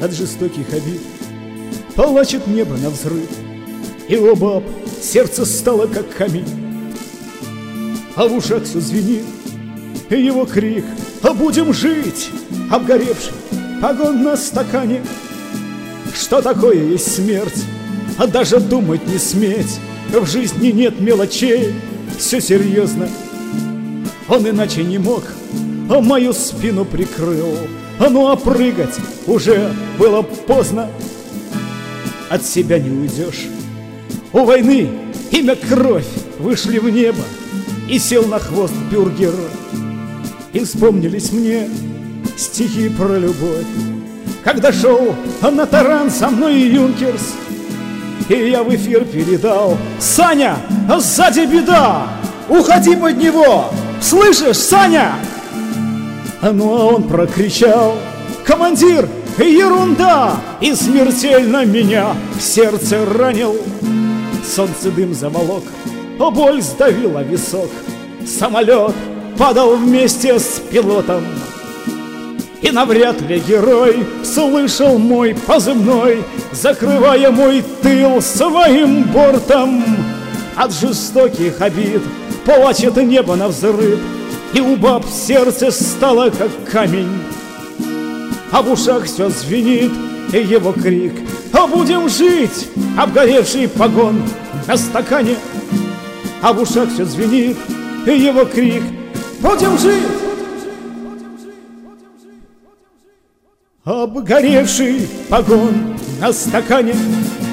от жестоких обид. Плачет небо навзрыд, и у баб сердце стало как камень, а в ушах все звенит его крик: «А будем жить!» Обгоревший погон на стакане. Что такое есть смерть, а даже думать не сметь. В жизни нет мелочей, все серьезно. Он иначе не мог, а мою спину прикрыл. Ну а прыгать уже было поздно. От себя не уйдешь. У войны имя кровь вышли в небо, и сел на хвост бюргер. И вспомнились мне стихи про любовь, когда шел на таран со мной юнкерс. И я в эфир передал: «Саня, сзади беда! Уходи под него! Слышишь, Саня?» Ну а он прокричал: «Командир, ерунда!» И смертельно меня в сердце ранил. Солнце дым заволок, боль сдавила висок. Самолет падал вместе с пилотом, и навряд ли герой слышал мой позывной, закрывая мой тыл своим бортом. От жестоких обид плачет небо навзрыд, и у баб сердце стало как камень, а в ушах все звенит его крик: «А будем жить!» Обгоревший погон на стакане, а в ушах все звенит его крик: «Будем жить!» Обгоревший погон на стакане.